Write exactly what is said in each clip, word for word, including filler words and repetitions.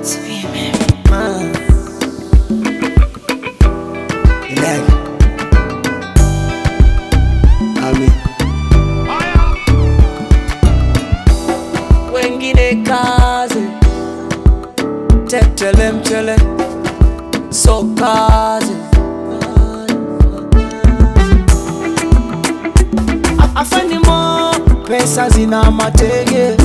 Wengine kazi tetele mchele so kazi afani mo pesa zina matege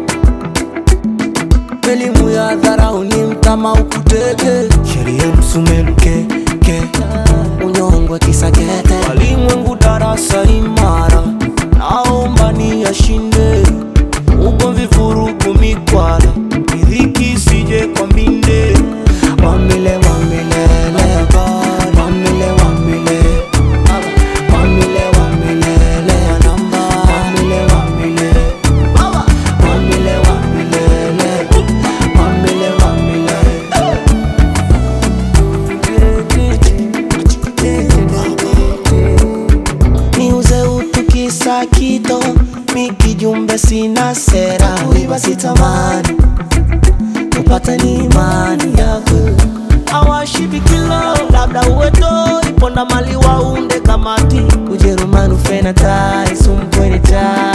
elimu ya dharau ni mtama ukuteke sheria msumelu ke ke unyongwe kisakete walimwengu darasa imara naomba ni yashinde ugomvi vurugu mikwala riziki sije kwa minde wamile wamile leba wamile wamile wamile wamile le namba wamile wamile wamile wamile le wamile wamile niuze utukisa kito mikijumbe sina sera kuiba sitamani kupata ni imani yako awashibi kilo labda uweto iponda mali waunde kamati Ujerumani ufena tai sumpweni tai